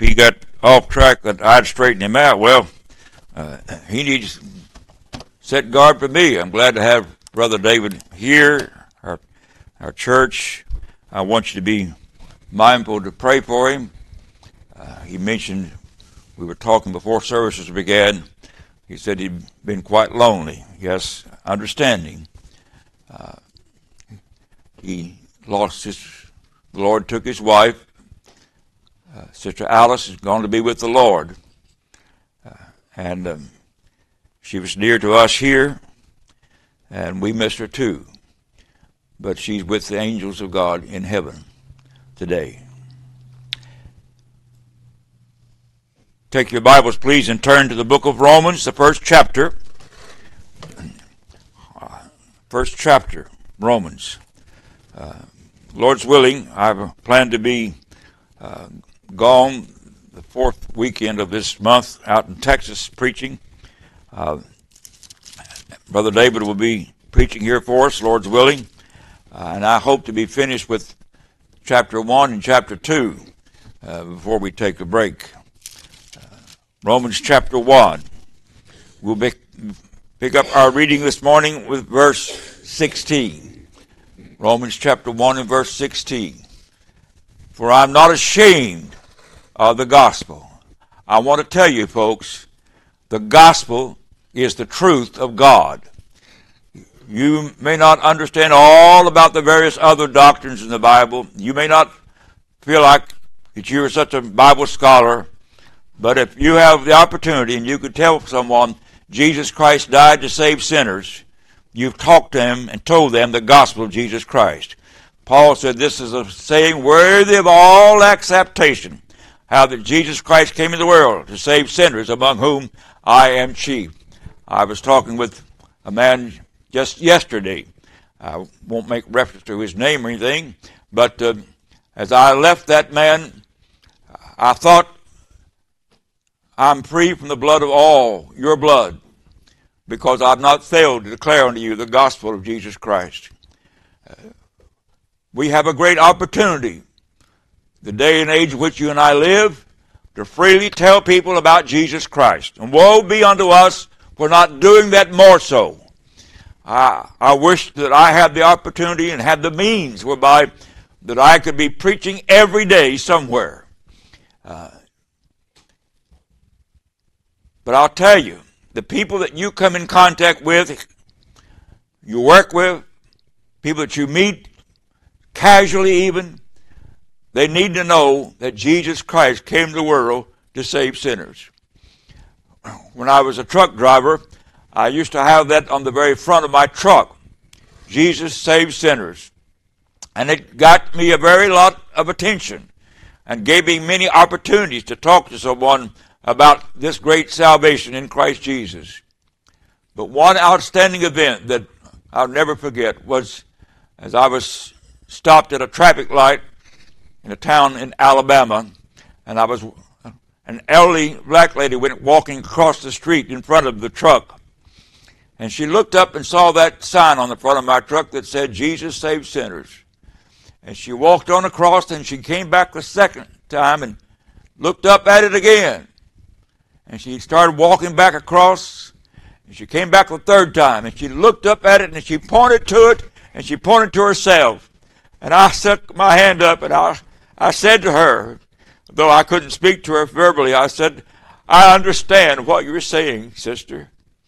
he got off track that I'd straighten him out. Well, he needs to set guard for me. I'm glad to have Brother David here, our church. I want you to be mindful to pray for him. He mentioned, we were talking before services began, he said he'd been quite lonely. Yes, understanding. He lost the Lord took his wife. Sister Alice is going to be with the Lord. And she was dear to us here, and we miss her too. But she's with the angels of God in heaven today. Take your Bibles, please, and turn to the book of Romans, the first chapter. First chapter, Romans. Lord's willing, I plan to be gone the fourth weekend of this month out in Texas preaching. Brother David will be preaching here for us, Lord's willing. And I hope to be finished with chapter 1 and chapter 2 before we take a break. Romans chapter 1. We'll pick up our reading this morning with verse 16. Romans chapter 1 and verse 16. For I'm not ashamed of the gospel. I want to tell you, folks, the gospel is the truth of God. You may not understand all about the various other doctrines in the Bible. You may not feel like that you're such a Bible scholar. But if you have the opportunity and you could tell someone Jesus Christ died to save sinners, you've talked to them and told them the gospel of Jesus Christ. Paul said this is a saying worthy of all acceptation, how that Jesus Christ came into the world to save sinners, among whom I am chief. I was talking with a man just yesterday. I won't make reference to his name or anything, but as I left that man, I thought, I'm free from the blood of all your blood, because I've not failed to declare unto you the gospel of Jesus Christ. We have a great opportunity, the day and age in which you and I live, to freely tell people about Jesus Christ. And woe be unto us for not doing that more so. I wish that I had the opportunity and had the means whereby that I could be preaching every day somewhere. But I'll tell you, the people that you come in contact with, you work with, people that you meet, casually even, they need to know that Jesus Christ came to the world to save sinners. When I was a truck driver, I used to have that on the very front of my truck. Jesus saves sinners. And it got me a very lot of attention and gave me many opportunities to talk to someone about this great salvation in Christ Jesus. But one outstanding event that I'll never forget was as I was stopped at a traffic light in a town in Alabama, and an elderly black lady went walking across the street in front of the truck. And she looked up and saw that sign on the front of my truck that said, Jesus saves sinners. And she walked on across, and she came back the second time and looked up at it again. And she started walking back across, and she came back the third time, and she looked up at it, and she pointed to it, and she pointed to herself. And I stuck my hand up, and I said to her, though I couldn't speak to her verbally, I said, I understand what you're saying, sister.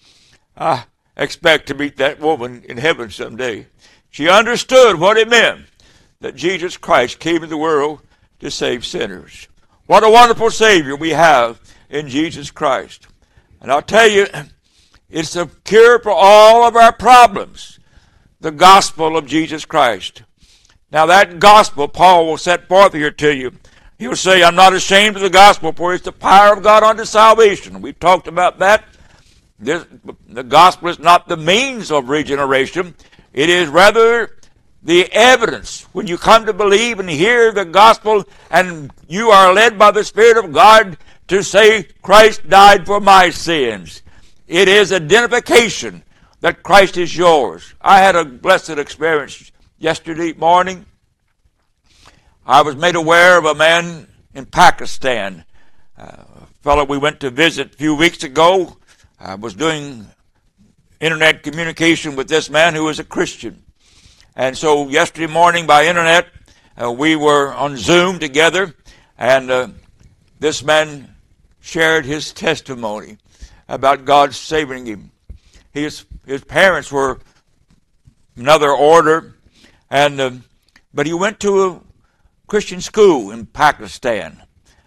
I expect to meet that woman in heaven someday. She understood what it meant that Jesus Christ came into the world to save sinners. What a wonderful Savior we have in Jesus Christ. And I'll tell you, it's a cure for all of our problems, the gospel of Jesus Christ. Now that gospel, Paul will set forth here to you. He'll say, I'm not ashamed of the gospel, for it's the power of God unto salvation. We've talked about that. The gospel is not the means of regeneration. It is rather the evidence. When you come to believe and hear the gospel and you are led by the Spirit of God to say, Christ died for my sins, it is identification that Christ is yours. I had a blessed experience yesterday morning. I was made aware of a man in Pakistan A fellow we went to visit a few weeks ago was doing internet communication with this man who was a Christian. And so yesterday morning by internet, we were on Zoom together, and this man shared his testimony about God saving him. His parents were another order, and but he went to a Christian school in Pakistan.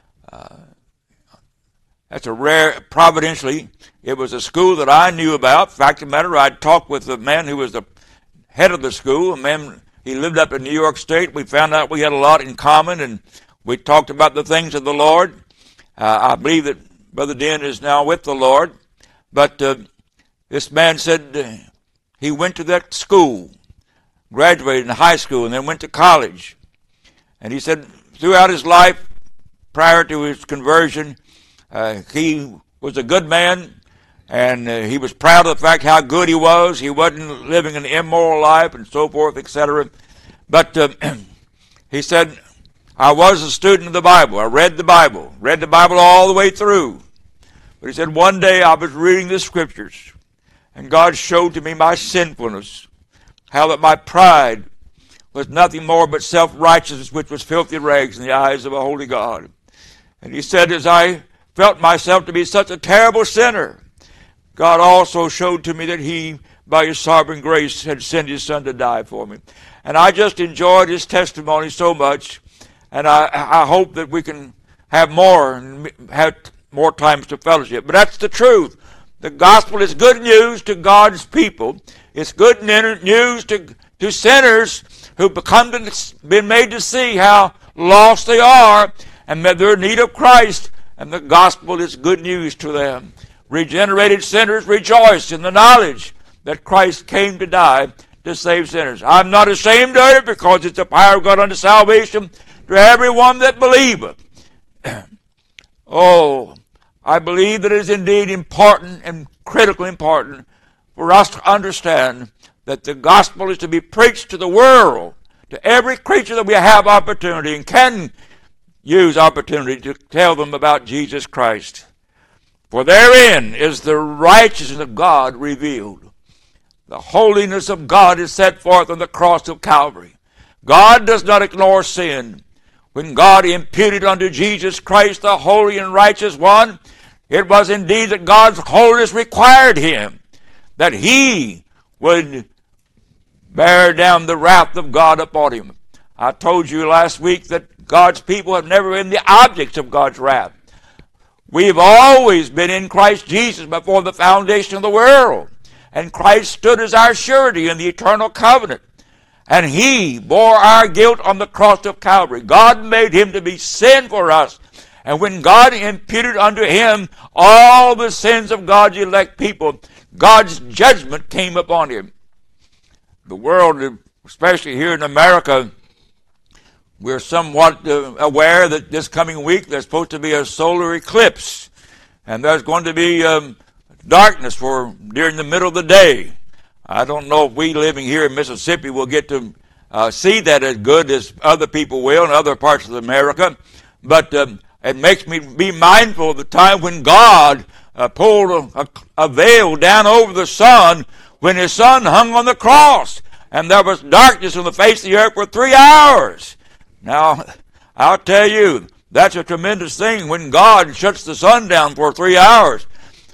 That's a rare, providentially, it was a school that I knew about. Fact of the matter, I talked with the man who was the head of the school, a man, he lived up in New York State. We found out we had a lot in common, and we talked about the things of the Lord. I believe that Brother Den is now with the Lord. But this man said he went to that school, graduated in high school, and then went to college. And he said throughout his life, prior to his conversion, he was a good man, and he was proud of the fact how good he was. He wasn't living an immoral life and so forth, etc. But he said, I was a student of the Bible. I read the Bible all the way through. But he said, one day I was reading the Scriptures, and God showed to me my sinfulness, how that my pride was nothing more but self-righteousness, which was filthy rags in the eyes of a holy God. And he said, as I felt myself to be such a terrible sinner, God also showed to me that he, by his sovereign grace, had sent his Son to die for me. And I just enjoyed his testimony so much, and I hope that we can have more and have more times to fellowship. But that's the truth. The gospel is good news to God's people. It's good news to sinners who been made to see how lost they are and that they're in need of Christ, and the gospel is good news to them. Regenerated sinners rejoice in the knowledge that Christ came to die to save sinners. I'm not ashamed of it, because it's the power of God unto salvation to everyone that believeth. Oh, I believe that it is indeed important and critically important for us to understand that the gospel is to be preached to the world, to every creature that we have opportunity and can use opportunity to tell them about Jesus Christ. For therein is the righteousness of God revealed. The holiness of God is set forth on the cross of Calvary. God does not ignore sin. When God imputed unto Jesus Christ, the holy and righteous one, it was indeed that God's holiness required him, that he would bear down the wrath of God upon him. I told you last week that God's people have never been the objects of God's wrath. We've always been in Christ Jesus before the foundation of the world. And Christ stood as our surety in the eternal covenant. And he bore our guilt on the cross of Calvary. God made him to be sin for us. And when God imputed unto him all the sins of God's elect people, God's judgment came upon him. The world, especially here in America, we're somewhat aware that this coming week there's supposed to be a solar eclipse, and there's going to be darkness during the middle of the day. I don't know if we living here in Mississippi will get to see that as good as other people will in other parts of America, but it makes me be mindful of the time when God pulled a veil down over the sun when his Son hung on the cross, and there was darkness on the face of the earth for 3 hours. Now, I'll tell you, that's a tremendous thing when God shuts the sun down for 3 hours.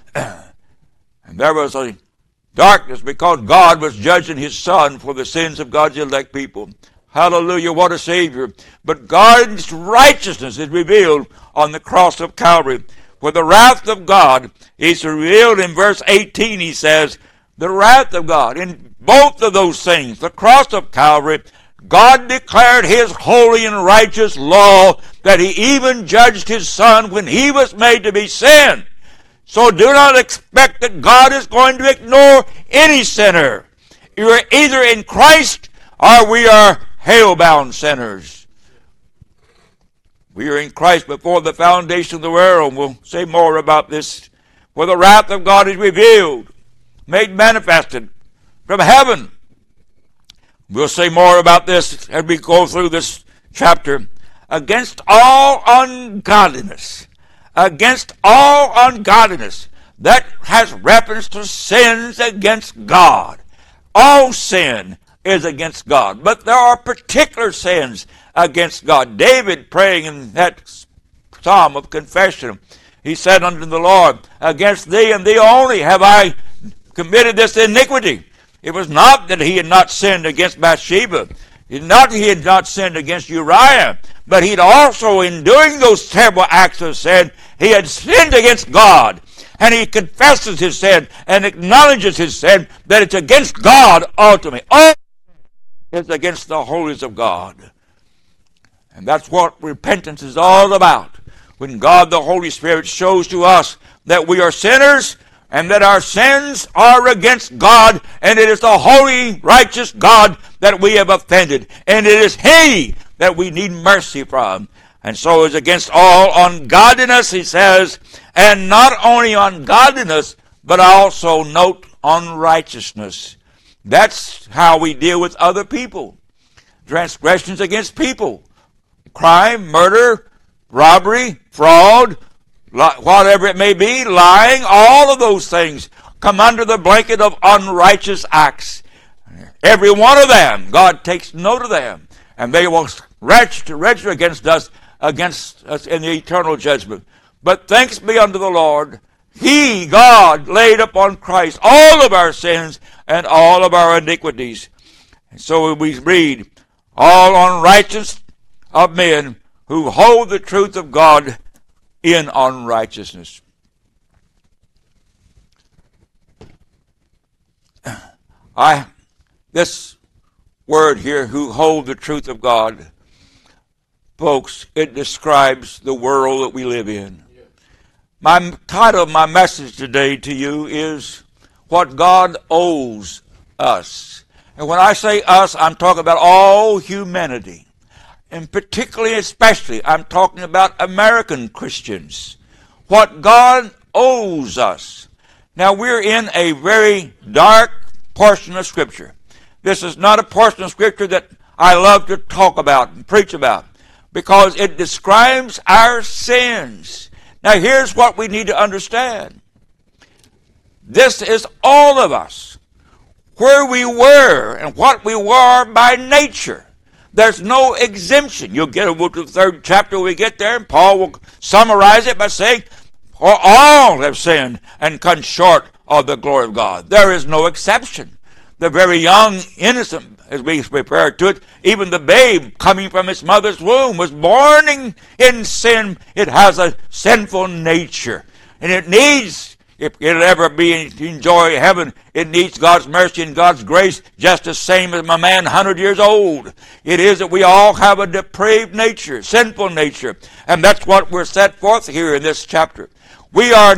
And there was a darkness because God was judging his Son for the sins of God's elect people. Hallelujah, what a Savior. But God's righteousness is revealed on the cross of Calvary. For the wrath of God is revealed in verse 18, he says, the wrath of God. In both of those things, the cross of Calvary, God declared his holy and righteous law, that he even judged his Son when he was made to be sin. So do not expect that God is going to ignore any sinner. You are either in Christ or we are hell-bound sinners. We are in Christ before the foundation of the world. We'll say more about this. For the wrath of God is revealed, made manifested from heaven. We'll say more about this as we go through this chapter. Against all ungodliness against all ungodliness. That has reference to sins against God. All sin is against God, but there are particular sins against God. David, praying in that psalm of confession, he said unto the Lord, against thee and thee only have I committed this iniquity. It was not that he had not sinned against Bathsheba. Not that he had not sinned against Uriah, but he'd also, in doing those terrible acts of sin, he had sinned against God. And he confesses his sin and acknowledges his sin, that it's against God ultimately. All is against the holies of God. And that's what repentance is all about. When God the Holy Spirit shows to us that we are sinners and that our sins are against God, and it is the holy, righteous God that we have offended, and it is He that we need mercy from. And so it's against all ungodliness, he says, and not only ungodliness, but also note unrighteousness. That's how we deal with other people. Transgressions against people. Crime, murder, robbery, fraud, whatever it may be, lying, all of those things come under the blanket of unrighteous acts. Every one of them, God takes note of them, and they will register against us in the eternal judgment. But thanks be unto the Lord, He, God, laid upon Christ all of our sins and all of our iniquities. And so we read, all unrighteous of men who hold the truth of God in unrighteousness. This word here, who hold the truth of God, folks, it describes the world that we live in. My title of my message today to you is What God Owes Us. And when I say us, I'm talking about all humanity. And particularly, especially, I'm talking about American Christians. What God owes us. Now, we're in a very dark portion of Scripture. This is not a portion of Scripture that I love to talk about and preach about, because it describes our sins. Now, here's what we need to understand. This is all of us, where we were and what we were by nature. There's no exemption. You'll get to the third chapter when we get there, and Paul will summarize it by saying, for all have sinned and come short of the glory of God. There is no exception. The very young, innocent, as we refer to it, even the babe coming from its mother's womb was born in sin. It has a sinful nature. And it needs, if it'll ever be to enjoy heaven, it needs God's mercy and God's grace just the same as a man 100 years old. It is that we all have a depraved nature, sinful nature. And that's what we're set forth here in this chapter. We are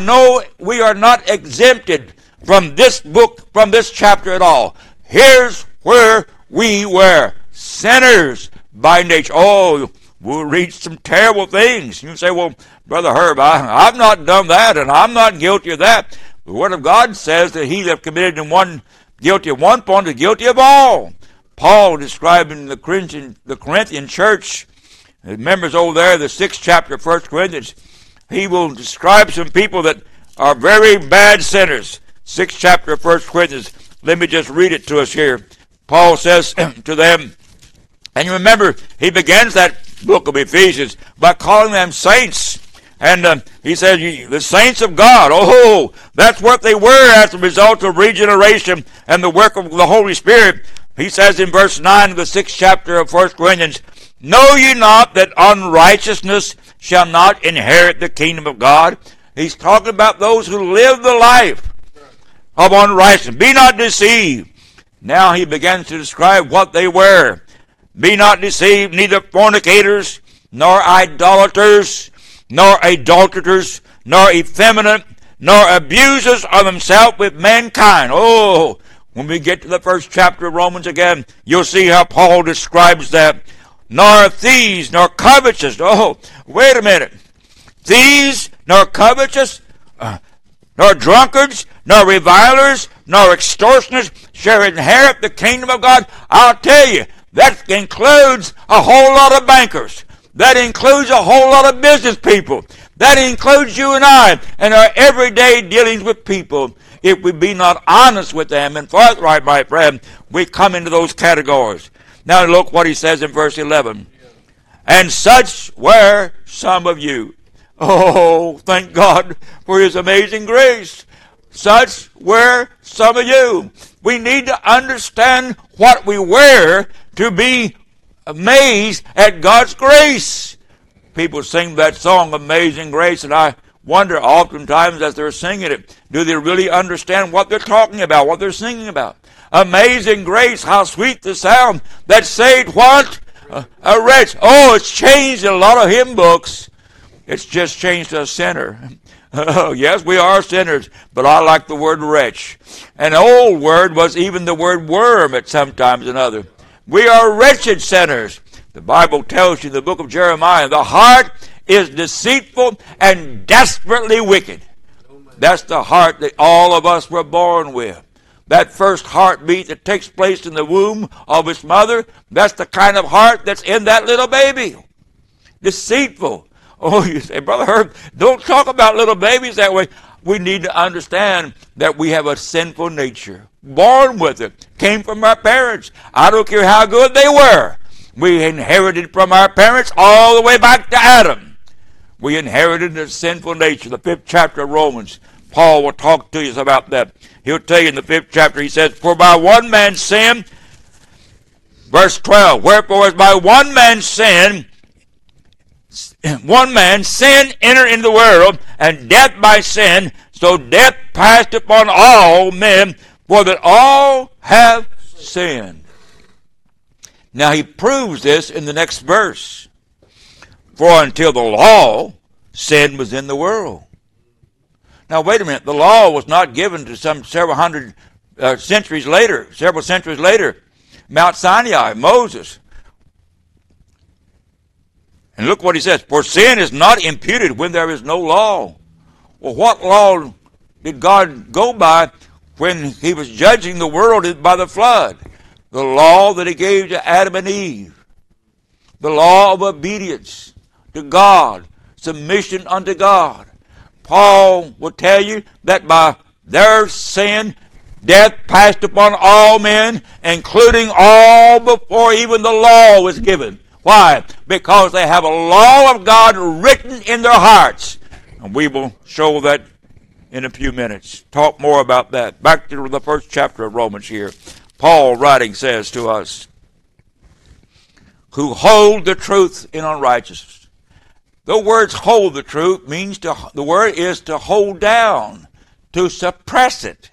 not exempted from this book, from this chapter at all. Here's where we were, sinners by nature. Oh, we'll read some terrible things. You say, well, Brother Herb, I've not done that, and I'm not guilty of that. The Word of God says that he that committed guilty of one point is guilty of all. Paul describing the Corinthian church, the members over there, the 6th chapter of 1 Corinthians, he will describe some people that are very bad sinners. 6th chapter of 1 Corinthians. Let me just read it to us here. Paul says to them, and you remember, he begins that book of Ephesians by calling them saints. And he says, the saints of God, oh, that's what they were as a result of regeneration and the work of the Holy Spirit. He says in verse 9 of the 6th chapter of 1 Corinthians, know ye not that unrighteousness shall not inherit the kingdom of God? He's talking about those who live the life of unrighteousness. Be not deceived. Now he begins to describe what they were. Be not deceived, neither fornicators, nor idolaters, nor adulterers, nor effeminate, nor abusers of themselves with mankind. Oh, when we get to the 1st chapter of Romans again, you'll see how Paul describes that. Nor thieves, nor covetous. Oh, wait a minute. Thieves, nor covetous, nor drunkards, nor revilers, nor extortioners shall inherit the kingdom of God. I'll tell you, that includes a whole lot of bankers. That includes a whole lot of business people. That includes you and I and our everyday dealings with people. If we be not honest with them and forthright, my friend, we come into those categories. Now look what he says in verse 11. And such were some of you. Oh, thank God for his amazing grace. Such were some of you. We need to understand what we wear to be amazed at God's grace. People sing that song, Amazing Grace, and I wonder oftentimes as they're singing it, do they really understand what they're talking about, what they're singing about? Amazing grace, how sweet the sound that saved what? A wretch. Oh, it's changed in a lot of hymn books. It's just changed to a sinner. Yes, we are sinners, but I like the word wretch. An old word was even the word worm at sometimes another. We are wretched sinners. The Bible tells you in the book of Jeremiah, the heart is deceitful and desperately wicked. That's the heart that all of us were born with. That first heartbeat that takes place in the womb of its mother, that's the kind of heart that's in that little baby. Deceitful. Oh, you say, Brother Herb, don't talk about little babies that way. We need to understand that we have a sinful nature. Born with it. Came from our parents. I don't care how good they were. We inherited from our parents all the way back to Adam. We inherited a sinful nature. The 5th chapter of Romans, Paul will talk to us about that. He'll tell you in the 5th chapter, he says, for by one man's sin, verse 12, wherefore as by one man's sin entered into the world, and death by sin, so death passed upon all men, for that all have sinned. Now he proves this in the next verse. For until the law, sin was in the world. Now wait a minute, the law was not given to several centuries later. Mount Sinai, Moses. And look what he says, for sin is not imputed when there is no law. Well, what law did God go by when he was judging the world by the flood? The law that he gave to Adam and Eve. The law of obedience to God, submission unto God. Paul will tell you that by their sin, death passed upon all men, including all before even the law was given. Why? Because they have a law of God written in their hearts. And we will show that in a few minutes. Talk more about that. Back to the 1st chapter of Romans here. Paul writing says to us, who hold the truth in unrighteousness. The words hold the truth means the word is to hold down, to suppress it.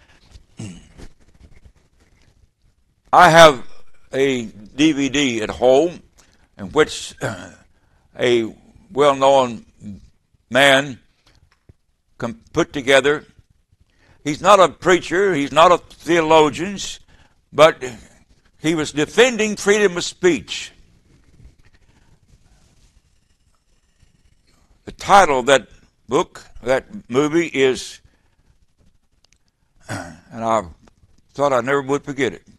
I have a DVD at home in which a well-known man can put together. He's not a preacher, he's not a theologian, but he was defending freedom of speech. The title of that book, that movie is, and I thought I never would forget it,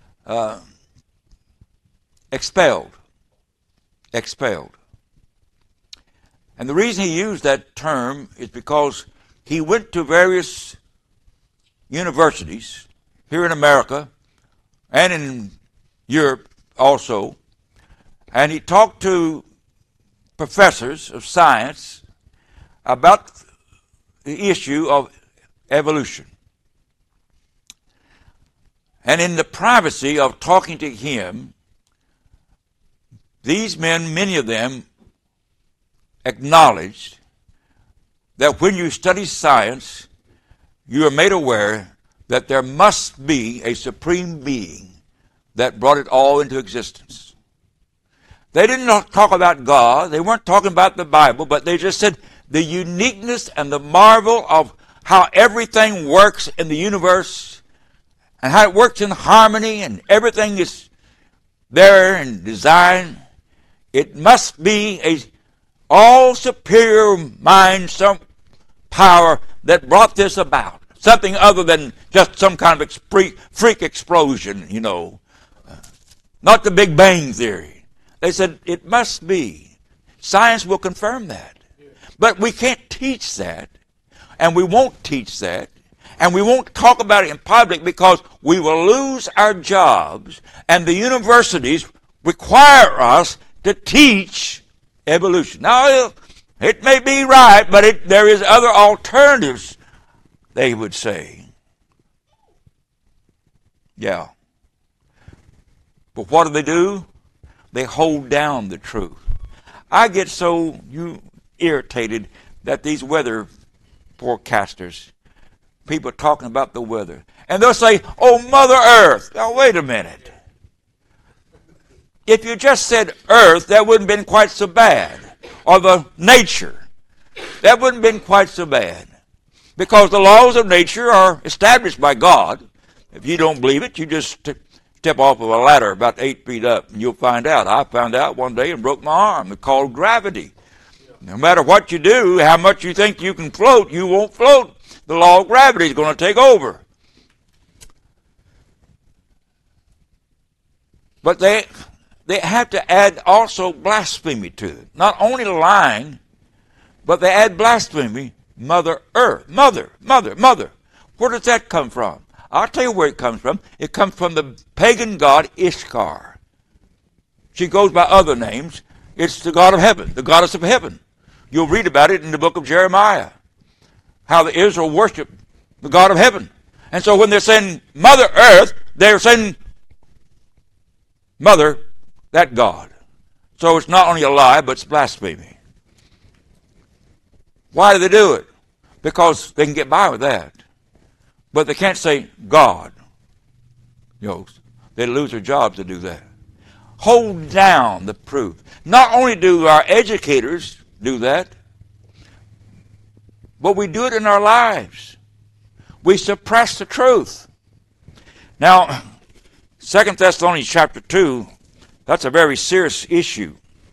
Expelled. Expelled. And the reason he used that term is because he went to various universities here in America and in Europe also, and he talked to professors of science about the issue of evolution. And in the privacy of talking to him, these men, many of them, acknowledged that when you study science, you are made aware that there must be a supreme being that brought it all into existence. They didn't talk about God. They weren't talking about the Bible, but they just said the uniqueness and the marvel of how everything works in the universe and how it works in harmony and everything is there and designed. It must be a all superior mind, some power that brought this about. Something other than just some kind of freak explosion, you know. Not the Big Bang Theory. They said it must be. Science will confirm that. But we can't teach that, and we won't teach that, and we won't talk about it in public because we will lose our jobs, and the universities require us to teach evolution. Now, it may be right, but there is other alternatives, they would say. Yeah. But what do? They hold down the truth. I get so irritated that these weather forecasters, people talking about the weather, and they'll say, "Oh, Mother Earth." Now, wait a minute. If you just said Earth, that wouldn't have been quite so bad. Or the nature, that wouldn't have been quite so bad. Because the laws of nature are established by God. If you don't believe it, you just step off of a ladder about 8 feet up, and you'll find out. I found out one day and broke my arm. It's called gravity. No matter what you do, how much you think you can float, you won't float. The law of gravity is going to take over. But they have to add also blasphemy to it. Not only lying, but they add blasphemy. Mother Earth. Mother. Where does that come from? I'll tell you where it comes from. It comes from the pagan god Ishtar. She goes by other names. It's the god of heaven, the goddess of heaven. You'll read about it in the book of Jeremiah, how the Israel worship the God of heaven. And so when they're saying Mother Earth, they're saying Mother, that God. So it's not only a lie, but it's blasphemy. Why do they do it? Because they can get by with that. But they can't say God. They lose their jobs to do that. Hold down the proof. Not only do our educators do that, but we do it in our lives. We suppress the truth. Now, 2 Thessalonians chapter 2, that's a very serious issue.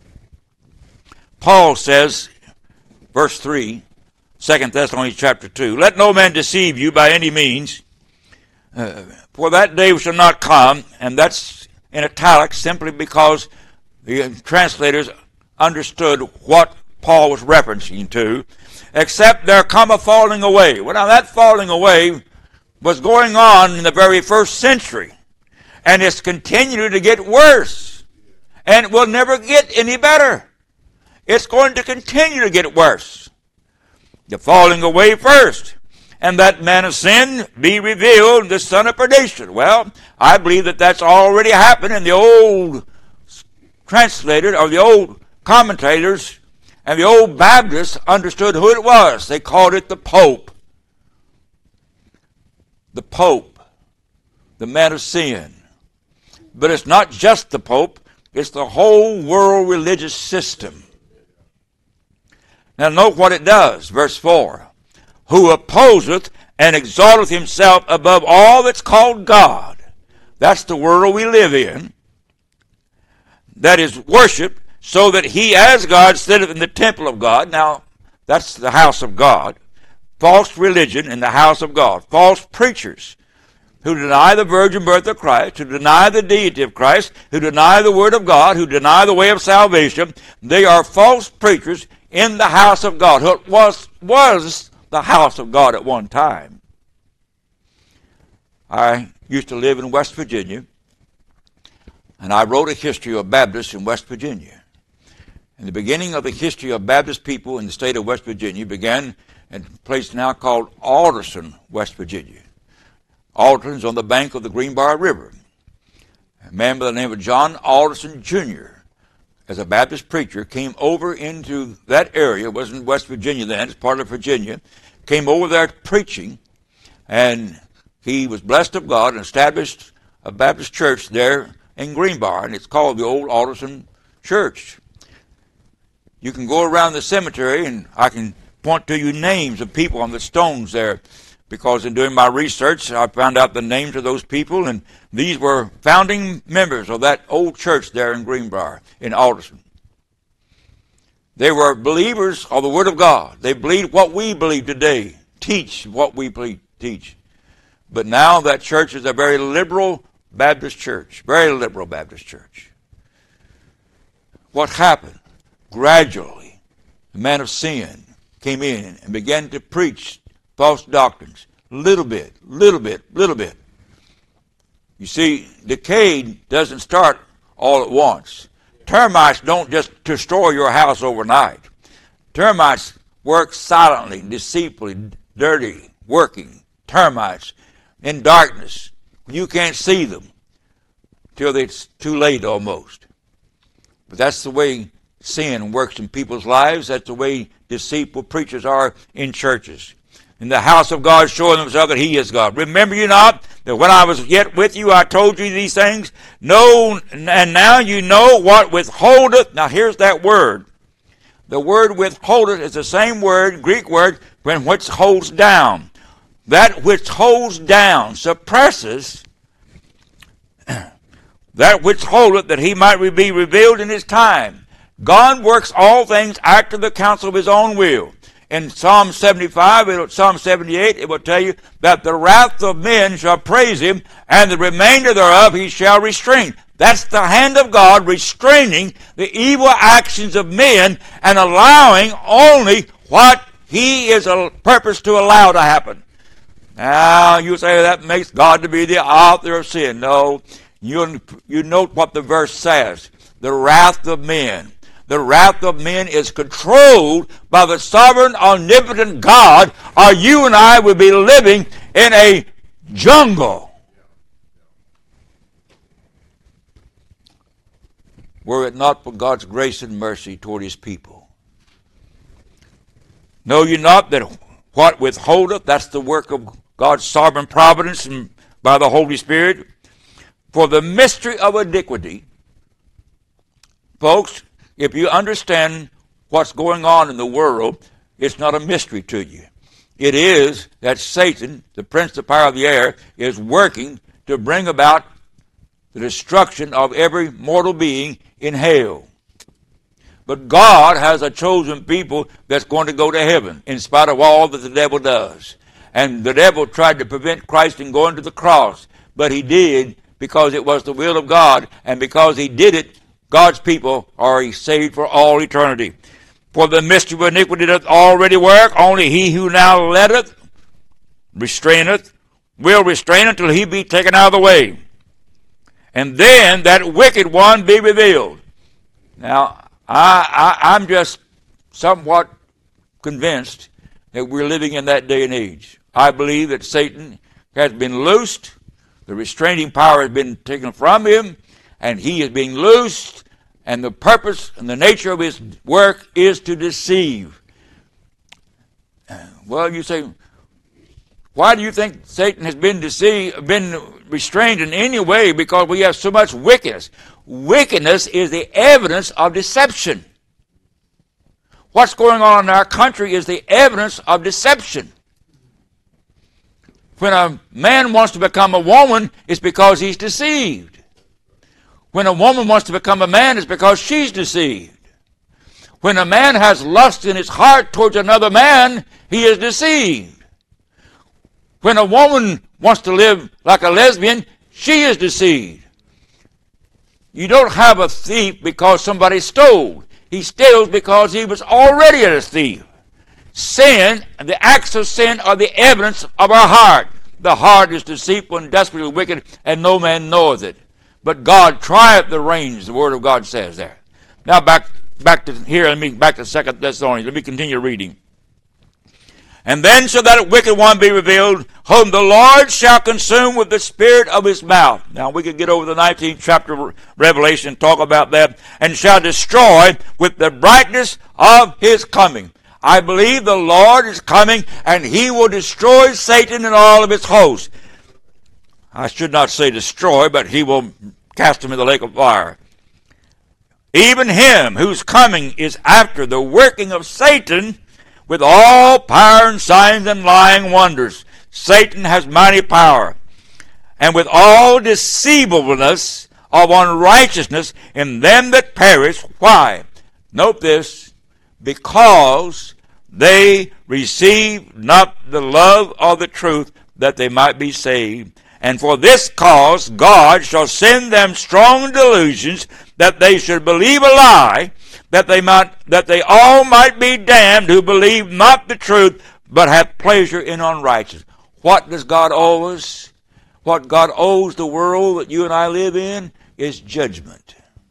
Paul says, verse 3, 2 Thessalonians chapter 2, "Let no man deceive you by any means, for that day shall not come," and that's in italics simply because the translators understood what Paul was referencing to, "except there come a falling away." Well, now that falling away was going on in the very first century, and it's continuing to get worse, and it will never get any better. It's going to continue to get worse. The falling away first, and that man of sin be revealed, the son of perdition. Well, I believe that that's already happened, and the old translators, or the old commentators, and the old Baptists understood who it was. They called it the Pope. The Pope, the man of sin. But it's not just the Pope, it's the whole world religious system. Now note what it does, verse 4. "Who opposeth and exalteth himself above all that's called God." That's the world we live in. That is worship, so that he as God sitteth in the temple of God. Now, that's the house of God. False religion in the house of God. False preachers who deny the virgin birth of Christ, who deny the deity of Christ, who deny the word of God, who deny the way of salvation. They are false preachers in the house of God. It was the house of God at one time. I used to live in West Virginia, and I wrote a history of Baptists in West Virginia. And the beginning of the history of Baptist people in the state of West Virginia began in a place now called Alderson, West Virginia. Alderson's on the bank of the Greenbrier River. A man by the name of John Alderson Jr., as a Baptist preacher, came over into that area. It wasn't West Virginia then, it's part of Virginia. Came over there preaching, and he was blessed of God and established a Baptist church there in Greenbrier, and it's called the Old Alderson Church. You can go around the cemetery, and I can point to you names of people on the stones there, because in doing my research, I found out the names of those people, and these were founding members of that old church there in Greenbrier, in Alderson. They were believers of the Word of God. They believed what we believe today, teach what we teach. But now that church is a very liberal Baptist church, very liberal Baptist church. What happened? Gradually, the man of sin came in and began to preach false doctrines. Little bit, little bit, little bit. You see, decay doesn't start all at once. Termites don't just destroy your house overnight. Termites work silently, deceitfully, dirty, working. Termites in darkness. You can't see them till it's too late almost. But that's the way sin works in people's lives. That's the way deceitful preachers are in churches. In the house of God, showing themselves that he is God. Remember you not that when I was yet with you, I told you these things? No, and now you know what withholdeth. Now here's that word. The word withholdeth is the same word, Greek word, when which holds down. That which holds down, suppresses, that which holdeth, that he might be revealed in his time. God works all things after the counsel of his own will. In Psalm 75, Psalm 78, it will tell you that the wrath of men shall praise him, and the remainder thereof he shall restrain. That's the hand of God restraining the evil actions of men and allowing only what he is a purpose to allow to happen. Now, you say that makes God to be the author of sin. No, you note what the verse says. The wrath of men. The wrath of men is controlled by the sovereign, omnipotent God, or you and I would be living in a jungle. Were it not for God's grace and mercy toward his people. Know you not that what withholdeth, that's the work of God's sovereign providence and by the Holy Spirit, for the mystery of iniquity. Folks, if you understand what's going on in the world, it's not a mystery to you. It is that Satan, the prince of the power of the air, is working to bring about the destruction of every mortal being in hell. But God has a chosen people that's going to go to heaven in spite of all that the devil does. And the devil tried to prevent Christ from going to the cross, but he did because it was the will of God, and because he did it, God's people are saved for all eternity. For the mystery of iniquity doth already work, only he who now letteth, restraineth, will restrain until he be taken out of the way. And then that wicked one be revealed. Now, I'm just somewhat convinced that we're living in that day and age. I believe that Satan has been loosed, the restraining power has been taken from him, and he is being loosed, and the purpose and the nature of his work is to deceive. Well, you say, why do you think Satan has been restrained in any way? Because we have so much wickedness. Wickedness is the evidence of deception. What's going on in our country is the evidence of deception. When a man wants to become a woman, it's because he's deceived. When a woman wants to become a man, it's because she's deceived. When a man has lust in his heart towards another man, he is deceived. When a woman wants to live like a lesbian, she is deceived. You don't have a thief because somebody stole. He steals because he was already a thief. Sin, the acts of sin are the evidence of our heart. The heart is deceitful and desperately wicked, and no man knoweth it. But God trieth the reins, the word of God says there. Now back to here, back to 2 Thessalonians. Let me continue reading. And then shall that wicked one be revealed, whom the Lord shall consume with the spirit of his mouth. Now we could get over the 19th chapter of Revelation and talk about that. And shall destroy with the brightness of his coming. I believe the Lord is coming, and he will destroy Satan and all of his hosts. I should not say destroy, but he will cast him in the lake of fire. Even him whose coming is after the working of Satan, with all power and signs and lying wonders. Satan has mighty power. And with all deceivableness of unrighteousness in them that perish. Why? Note this. Because they receive not the love of the truth, that they might be saved. And for this cause God shall send them strong delusions, that they should believe a lie, that they all might be damned who believe not the truth, but have pleasure in unrighteousness. What does God owe us? What God owes the world that you and I live in is judgment.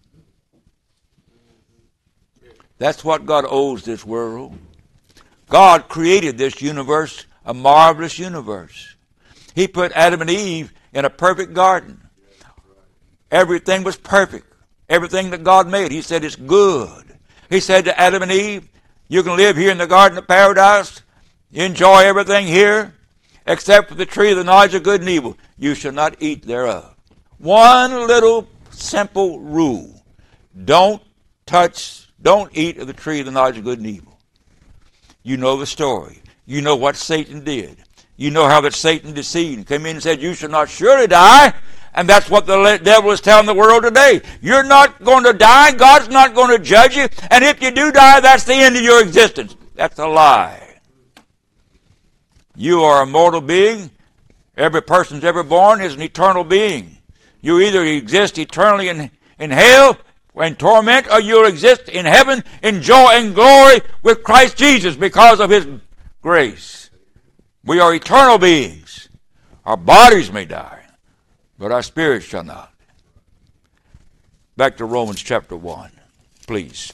That's what God owes this world. God created this universe, a marvelous universe. He put Adam and Eve in a perfect garden. Everything was perfect. Everything that God made, He said, it's good. He said to Adam and Eve, you can live here in the Garden of Paradise, enjoy everything here, except for the tree of the knowledge of good and evil. You shall not eat thereof. One little simple rule. Don't eat of the tree of the knowledge of good and evil. You know the story. You know what Satan did. You know how that Satan deceived and came in and said, you shall not surely die. And that's what the devil is telling the world today. You're not going to die. God's not going to judge you. And if you do die, that's the end of your existence. That's a lie. You are a mortal being. Every person that's ever born is an eternal being. You either exist eternally in hell, in torment, or you'll exist in heaven in joy and glory with Christ Jesus because of His grace. We are eternal beings. Our bodies may die, but our spirits shall not. Back to Romans chapter 1, please.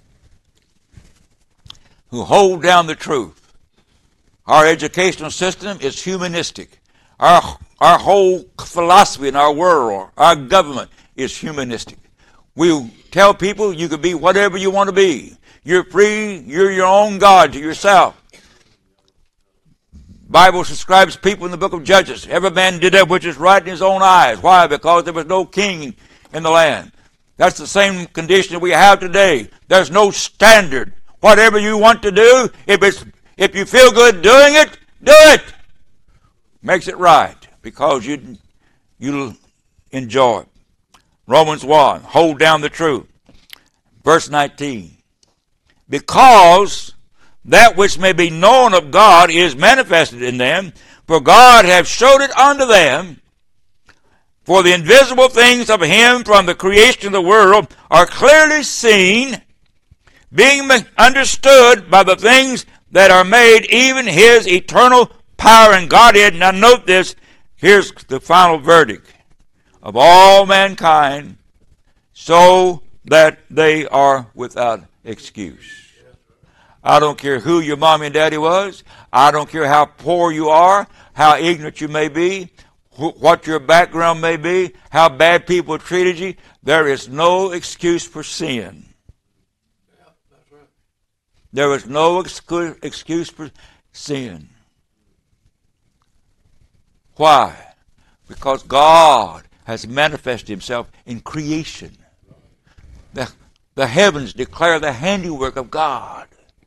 Who hold down the truth. Our educational system is humanistic. Our whole philosophy in our world, our government is humanistic. We tell people you can be whatever you want to be. You're free. You're your own God to yourself. Bible describes people in the book of Judges. Every man did that which is right in his own eyes. Why? Because there was no king in the land. That's the same condition that we have today. There's no standard. Whatever you want to do, if you feel good doing it, do it. Makes it right because you'll enjoy it. Romans 1, hold down the truth. Verse 19. Because that which may be known of God is manifested in them, for God hath showed it unto them. For the invisible things of Him from the creation of the world are clearly seen, being understood by the things that are made, even His eternal power and Godhead. Now note this, here's the final verdict. Of all mankind, so that they are without excuse. I don't care who your mommy and daddy was. I don't care how poor you are, how ignorant you may be, what your background may be, how bad people treated you. There is no excuse for sin. There is no excuse for sin. Why? Because God has manifested Himself in creation. The heavens declare the handiwork of God.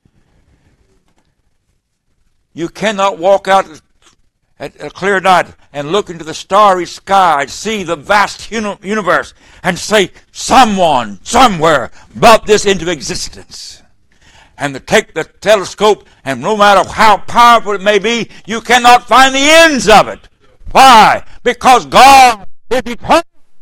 You cannot walk out at a clear night and look into the starry sky and see the vast universe and say, someone, somewhere, brought this into existence. And to take the telescope, and no matter how powerful it may be, you cannot find the ends of it. Why? Because God is eternal.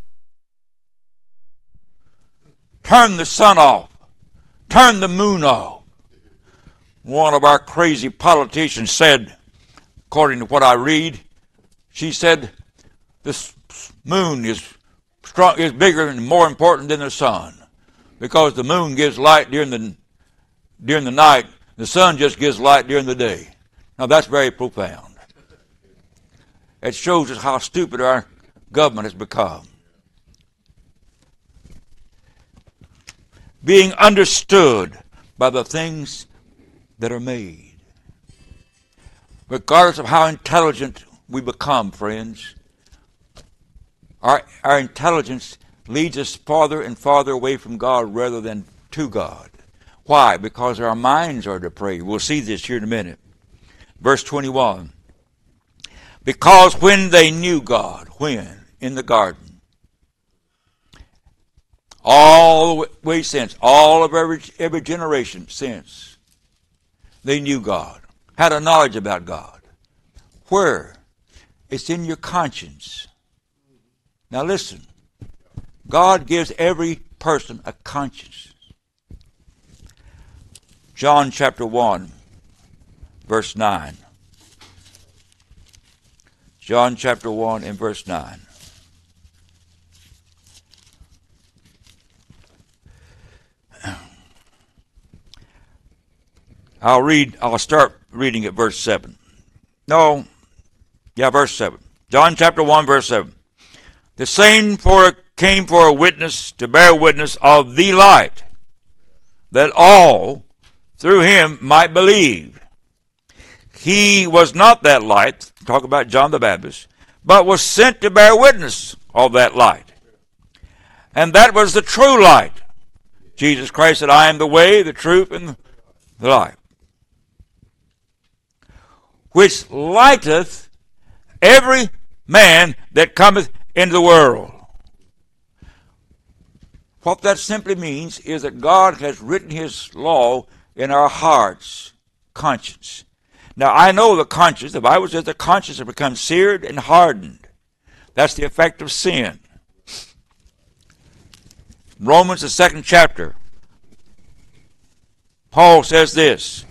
Turn the sun off. Turn the moon off. One of our crazy politicians said, according to what I read, she said, this moon is bigger and more important than the sun, because the moon gives light during the night, the sun just gives light during the day. Now that's very profound. It shows us how stupid our government has become. Being understood by the things that are made. Regardless of how intelligent we become, friends, our intelligence leads us farther and farther away from God rather than to God. Why? Because our minds are depraved. We'll see this here in a minute. Verse 21. Because when they knew God, when? In the garden. All the way since, all of every generation since, they knew God, had a knowledge about God. Where? It's in your conscience. Now listen, God gives every person a conscience. John chapter 1, verse 9. John chapter 1 and verse 9. I'll start reading at verse 7. Verse 7. John chapter 1, verse 7. The same came for a witness, to bear witness of the light, that all through him might believe. He was not that light, talk about John the Baptist, but was sent to bear witness of that light. And that was the true light. Jesus Christ said, I am the way, the truth, and the life, which lighteth every man that cometh into the world. What that simply means is that God has written his law in our hearts, conscience. Now, I know the conscience, the Bible says the conscience has become seared and hardened. That's the effect of sin. Romans, the 2nd chapter, Paul says this,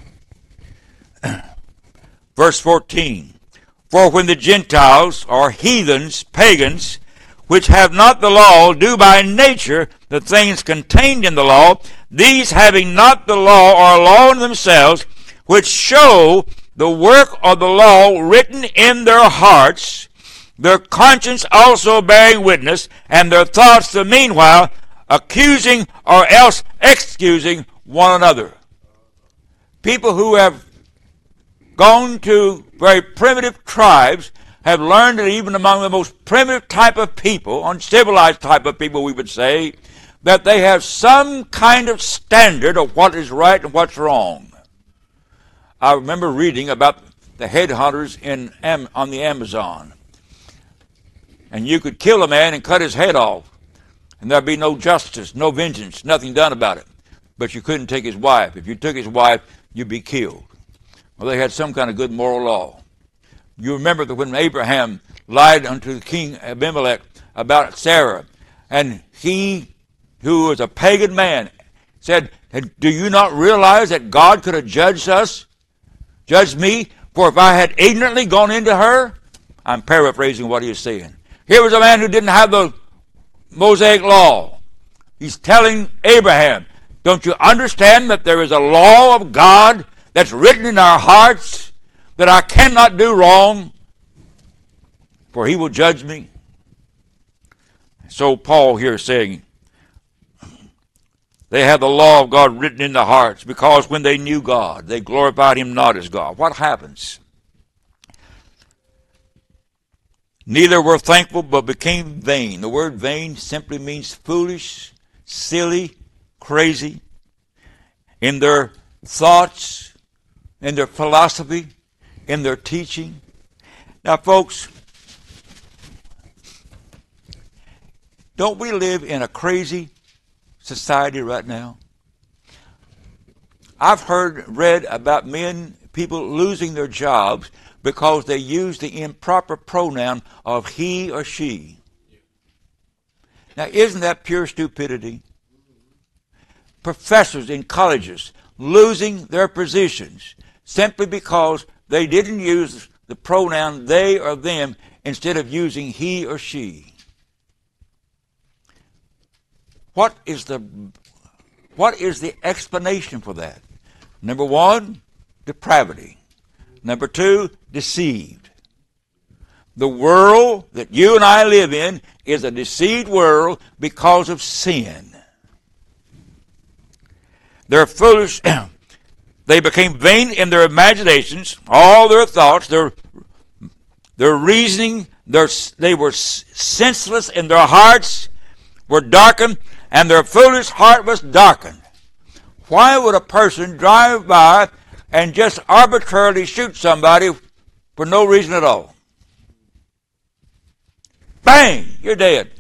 verse 14, for when the Gentiles, or heathens, pagans, which have not the law, do by nature the things contained in the law, these having not the law are a law in themselves, which show the work of the law written in their hearts, their conscience also bearing witness, and their thoughts the meanwhile accusing or else excusing one another. People who have gone to very primitive tribes have learned that even among the most primitive type of people, uncivilized type of people we would say, that they have some kind of standard of what is right and what's wrong. I remember reading about the headhunters on the Amazon. And you could kill a man and cut his head off, and there'd be no justice, no vengeance, nothing done about it. But you couldn't take his wife. If you took his wife, you'd be killed. Well, they had some kind of good moral law. You remember that when Abraham lied unto the king Abimelech about Sarah, and he, who was a pagan man, said, do you not realize that God could have judged me, for if I had ignorantly gone into her? I'm paraphrasing what he is saying. Here was a man who didn't have the Mosaic law. He's telling Abraham, don't you understand that there is a law of God that's written in our hearts, that I cannot do wrong, for he will judge me? So Paul here is saying, they have the law of God written in their hearts, because when they knew God, they glorified him not as God. What happens? Neither were thankful, but became vain. The word vain simply means foolish, silly, crazy, in their thoughts, in their philosophy, in their teaching. Now, folks, don't we live in a crazy society right now? I've read about people losing their jobs because they use the improper pronoun of he or she. Now, isn't that pure stupidity? Professors in colleges losing their positions simply because they didn't use the pronoun they or them instead of using he or she. What is the explanation for that? Number one, depravity. Number two, deceived. The world that you and I live in is a deceived world because of sin. They're foolish. They became vain in their imaginations, all their thoughts, their reasoning, they were senseless in their hearts, were darkened, and their foolish heart was darkened. Why would a person drive by and just arbitrarily shoot somebody for no reason at all? Bang! You're dead.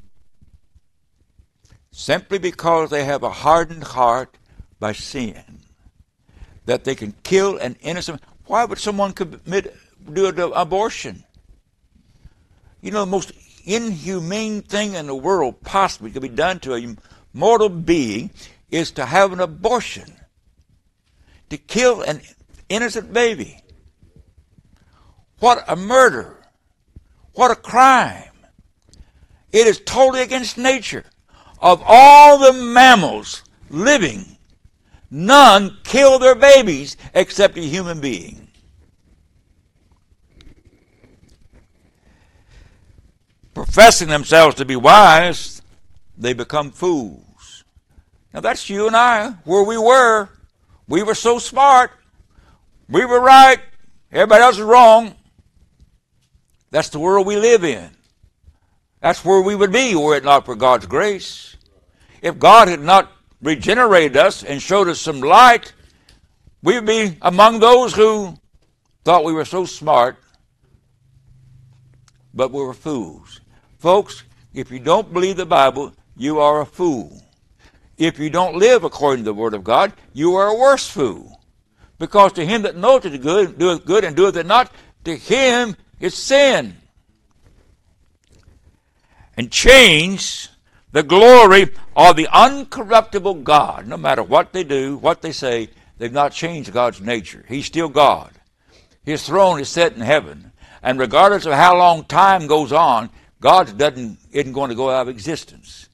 Simply because they have a hardened heart by sin, that they can kill an innocent. Why would someone do an abortion? You know, the most inhumane thing in the world possibly could be done to a mortal being is to have an abortion. to kill an innocent baby. What a murder. What a crime. It is totally against nature. Of all the mammals living, none kill their babies except a human being. Professing themselves to be wise, they become fools. Now that's you and I, where we were. We were so smart. We were right. Everybody else is wrong. That's the world we live in. That's where we would be were it not for God's grace. If God had not regenerated us and showed us some light, we would be among those who thought we were so smart, but we were fools. Folks, if you don't believe the Bible, you are a fool. If you don't live according to the Word of God, you are a worse fool. Because to him that knoweth the good, doeth good, and doeth it not, to him is sin. And change the glory of the uncorruptible God. No matter what they do, what they say, they've not changed God's nature. He's still God. His throne is set in heaven. And regardless of how long time goes on, God isn't going to go out of existence.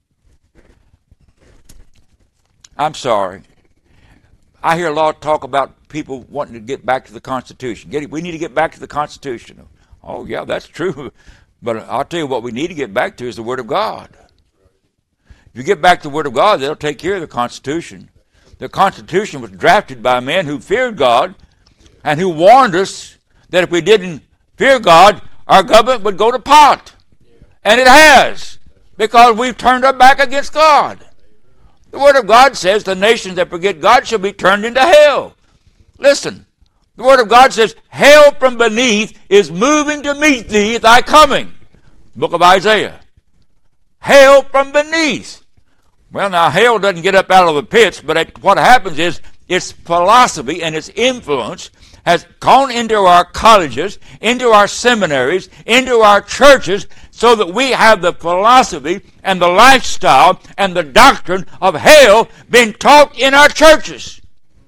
I'm sorry. I hear a lot of talk about people wanting to get back to the Constitution. We need to get back to the Constitution. Oh, yeah, that's true. But I'll tell you what we need to get back to is the Word of God. If you get back to the Word of God, that'll take care of the Constitution. The Constitution was drafted by men who feared God and who warned us that if we didn't fear God, our government would go to pot. And it has, because we've turned our back against God. The Word of God says the nations that forget God shall be turned into hell. Listen, the Word of God says, hell from beneath is moving to meet thee at thy coming. Book of Isaiah. Hell from beneath. Well, now, hell doesn't get up out of the pits, but what happens is its philosophy and its influence has gone into our colleges, into our seminaries, into our churches, so that we have the philosophy and the lifestyle and the doctrine of hell being taught in our churches.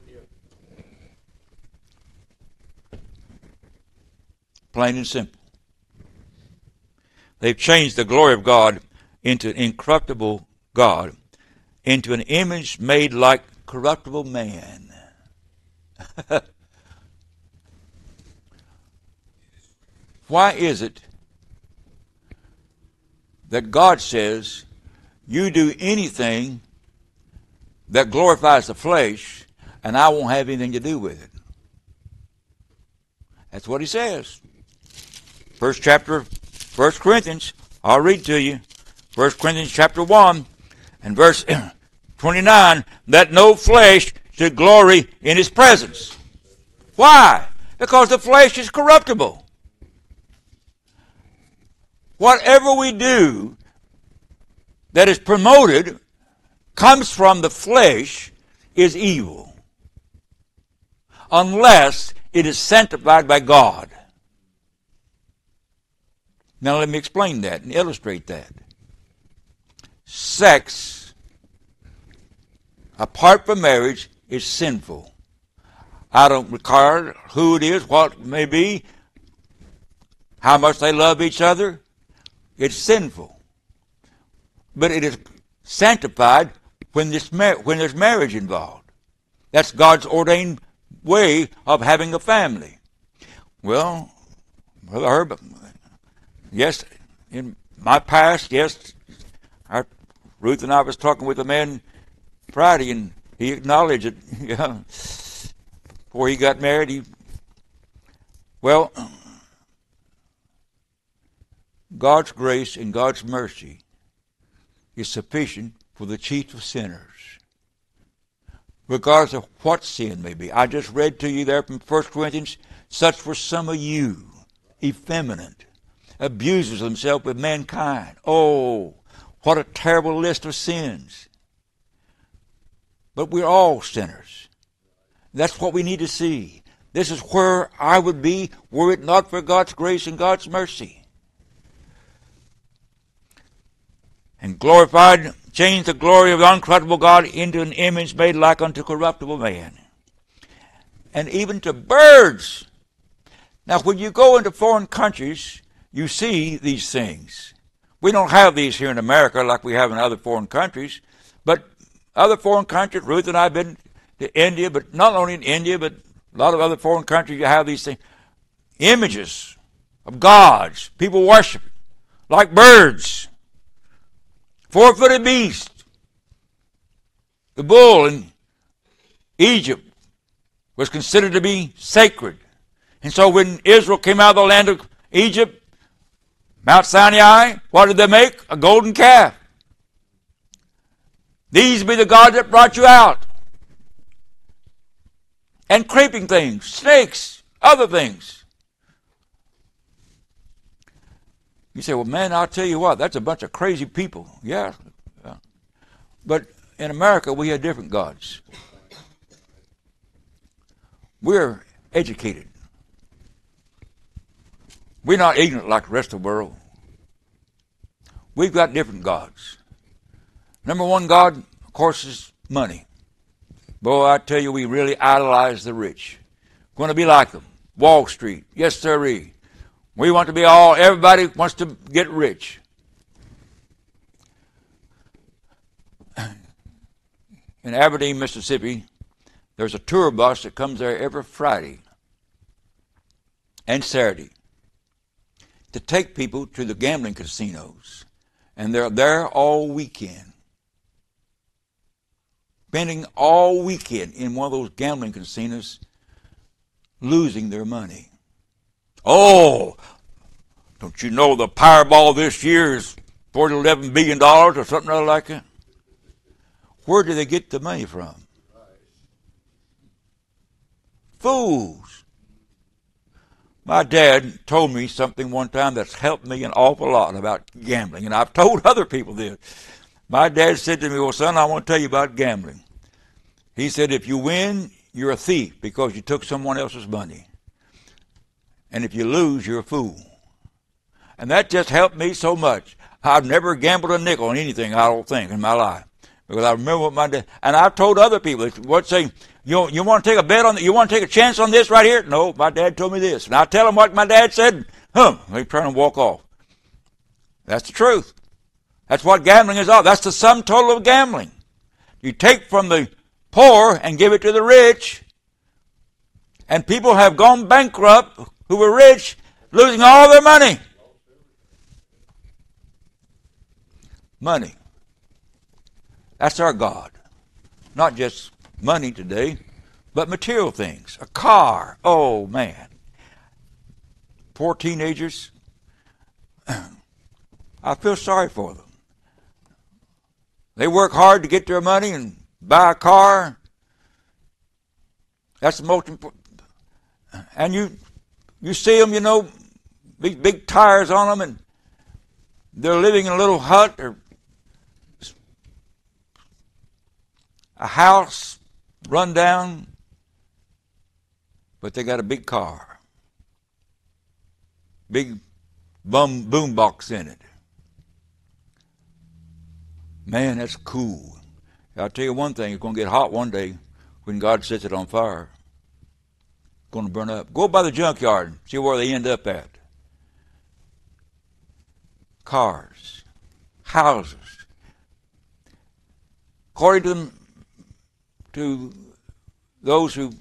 Plain and simple. They've changed the glory of God into an incorruptible God, into an image made like corruptible man. Why is it that God says you do anything that glorifies the flesh and I won't have anything to do with it? That's what he says. First chapter of 1 Corinthians, I'll read to you. 1 Corinthians chapter 1 and verse 29, that no flesh should glory in his presence. Why? Because the flesh is corruptible. Whatever we do that is promoted comes from the flesh is evil, unless it is sanctified by God. Now let me explain that and illustrate that. Sex, apart from marriage, is sinful. I don't regard who it is, what it may be, how much they love each other. It's sinful. But it is sanctified when there's marriage involved. That's God's ordained way of having a family. Well, Brother Herb, yes, in my past, yes, Ruth and I was talking with a man Friday, and he acknowledged it. Yeah, before he got married, God's grace and God's mercy is sufficient for the chief of sinners, regardless of what sin may be. I just read to you there from 1 Corinthians, such were some of you, effeminate, abusers of themselves with mankind. Oh, what a terrible list of sins. But we're all sinners. That's what we need to see. This is where I would be were it not for God's grace and God's mercy. And glorified, changed the glory of the uncorruptible God into an image made like unto corruptible man. and even to birds. Now, when you go into foreign countries, you see these things. We don't have these here in America like we have in other foreign countries, but other foreign countries, Ruth and I have been to India, but not only in India, but a lot of other foreign countries, you have these things. Images of gods, people worship, like birds, four-footed beast. The bull in Egypt was considered to be sacred. And so when Israel came out of the land of Egypt, Mount Sinai, what did they make? A golden calf. These be the gods that brought you out. And creeping things, snakes, other things. You say, well, man, I'll tell you what, that's a bunch of crazy people. Yeah. But in America, we have different gods. We're educated. We're not ignorant like the rest of the world. We've got different gods. Number one God, of course, is money. Boy, I tell you, we really idolize the rich. Going to be like them. Wall Street. Yes, sirree. We want to be everybody wants to get rich. In Aberdeen, Mississippi, there's a tour bus that comes there every Friday and Saturday to take people to the gambling casinos. And they're there all weekend. Spending all weekend in one of those gambling casinos, losing their money. Oh, don't you know the Powerball this year is $11 billion or something like that? Where do they get the money from? Fools. My dad told me something one time that's helped me an awful lot about gambling, and I've told other people this. My dad said to me, well, son, I want to tell you about gambling. He said, if you win, you're a thief because you took someone else's money. And if you lose, you're a fool. And that just helped me so much. I've never gambled a nickel on anything, I don't think, in my life. Because I remember what my dad, and I've told other people, what say, you want to take a bet on, you want to take a chance on this right here? No, my dad told me this. And I tell them what my dad said, they turn and walk off. That's the truth. That's what gambling is all. That's the sum total of gambling. You take from the poor and give it to the rich. And people have gone bankrupt who were rich, losing all their money. Money. That's our God. Not just money today, but material things. A car. Oh, man. Poor teenagers. I feel sorry for them. They work hard to get their money and buy a car. That's the most important. And you see them, big tires on them, and they're living in a little hut or a house run down, but they got a big car. Big boom box in it. Man, that's cool. I'll tell you one thing, it's going to get hot one day when God sets it on fire. It's going to burn up. Go by the junkyard and see where they end up at. Cars, houses. According to those who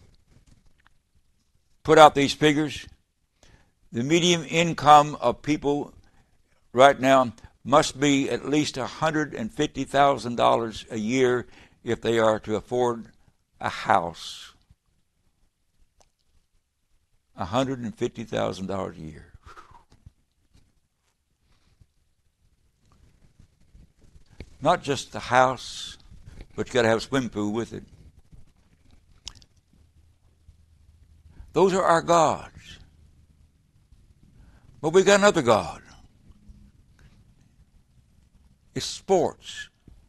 put out these figures, the median income of people right now must be at least $150,000 a year if they are to afford a house. $150,000 a year. Not just the house, but you got to have a swimming pool with it. Those are our gods. But we got another God. It's sports.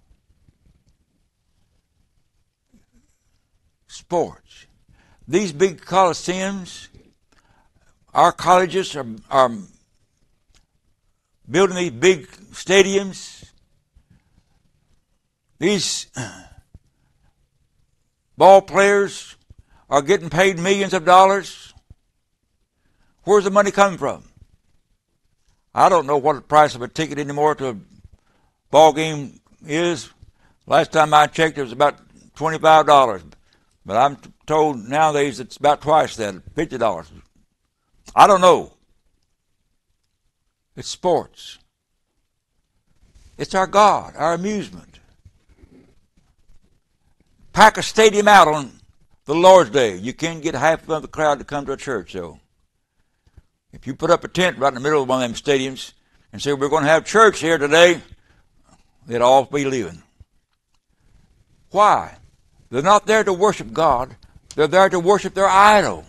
Sports. These big coliseums, our colleges are building these big stadiums. These ball players are getting paid millions of dollars. Where's the money coming from? I don't know what the price of a ticket anymore to a ball game is. Last time I checked, it was about $25. But I'm told nowadays it's about twice that, $50. I don't know. It's sports. It's our God, our amusement. Pack a stadium out on the Lord's Day. You can't get half of the crowd to come to a church, though. If you put up a tent right in the middle of one of them stadiums and say, we're going to have church here today, they'd all be leaving. Why? They're not there to worship God. They're there to worship their idol.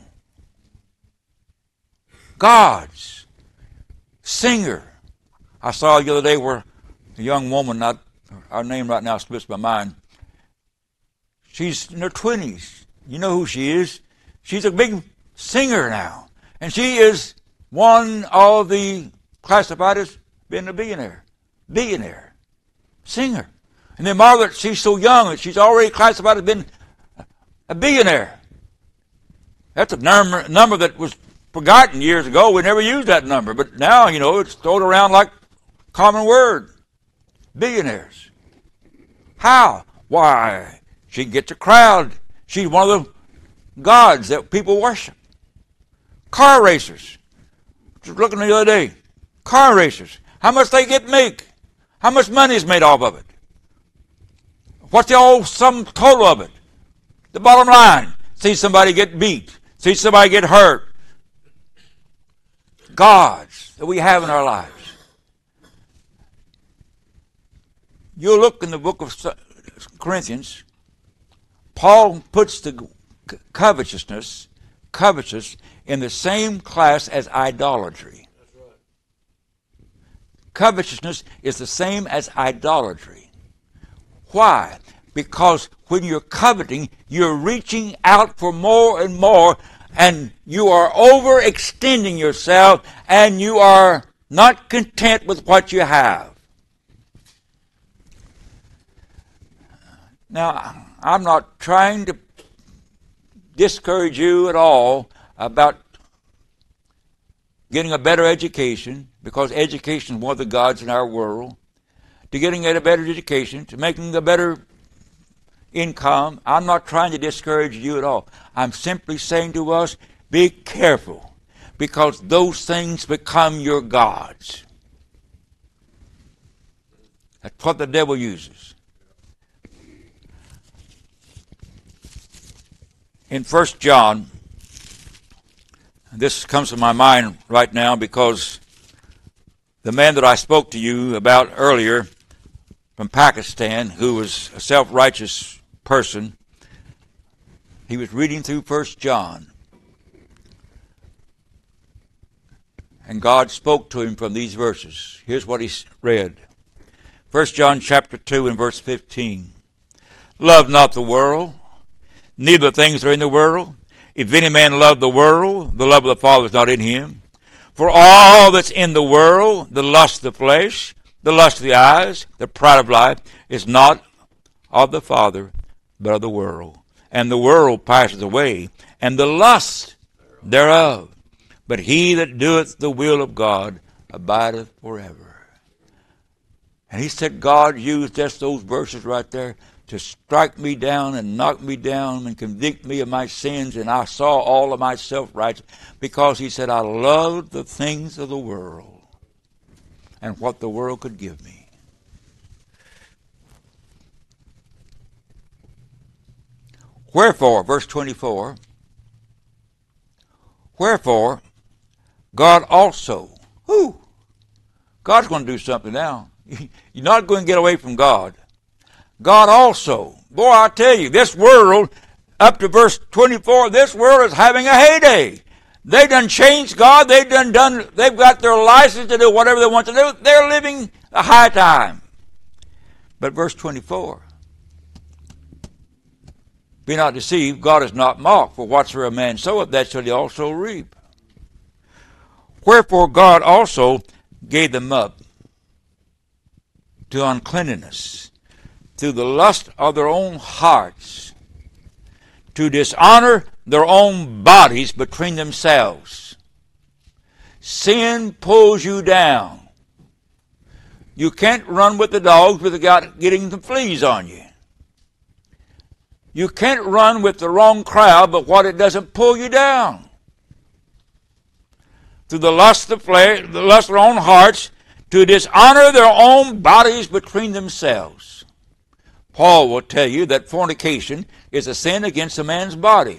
God's singer. I saw the other day where a young woman, our name right now slips my mind, she's in her 20s. You know who she is. She's a big singer now. And she is one of the classified as being a billionaire. Billionaire. Singer. And then Margaret, she's so young that she's already classified as being a billionaire. That's a number that was forgotten years ago. We never used that number. But now, it's thrown around like a common word. Billionaires. How? Why, she gets a crowd. She's one of the gods that people worship. Car racers. Just looking the other day. Car racers. How much they make? How much money is made off of it? What's the whole sum total of it? The bottom line. See somebody get beat. See somebody get hurt. Gods that we have in our lives. You'll look in the book of Corinthians. Paul puts the covetous in the same class as idolatry. That's right. Covetousness is the same as idolatry. Why? Because when you're coveting, you're reaching out for more and more, and you are overextending yourself, and you are not content with what you have. Now, I'm not trying to discourage you at all about getting a better education, because education is one of the gods in our world, to getting a better education, to making a better income. I'm not trying to discourage you at all. I'm simply saying to us, be careful, because those things become your gods. That's what the devil uses. In 1 John, this comes to my mind right now because the man that I spoke to you about earlier from Pakistan, who was a self-righteous person, he was reading through 1 John. And God spoke to him from these verses. Here's what he read. 1 John chapter 2 and verse 15. Love not the world, neither the things that are in the world. If any man love the world, the love of the Father is not in him. For all that's in the world, the lust of the flesh, the lust of the eyes, the pride of life, is not of the Father, but of the world. And the world passes away, and the lust thereof. But he that doeth the will of God abideth forever. And he said God used just those verses right there to strike me down and knock me down and convict me of my sins, and I saw all of my self-righteousness, because he said I loved the things of the world and what the world could give me. Wherefore, verse 24, wherefore God also, God's going to do something now. You're not going to get away from God. God also. Boy, I tell you, this world, up to verse 24, this world is having a heyday. They done changed God. They've got their license to do whatever they want to do. They're living a high time. But verse 24, be not deceived, God is not mocked, for whatsoever a man soweth, that shall he also reap. Wherefore God also gave them up to uncleanness, through the lust of their own hearts, to dishonor their own bodies between themselves. Sin pulls you down. You can't run with the dogs without getting the fleas on you. You can't run with the wrong crowd, but what it doesn't pull you down. Through the lust of flesh, the lust of their own hearts, to dishonor their own bodies between themselves. Paul will tell you that fornication is a sin against a man's body.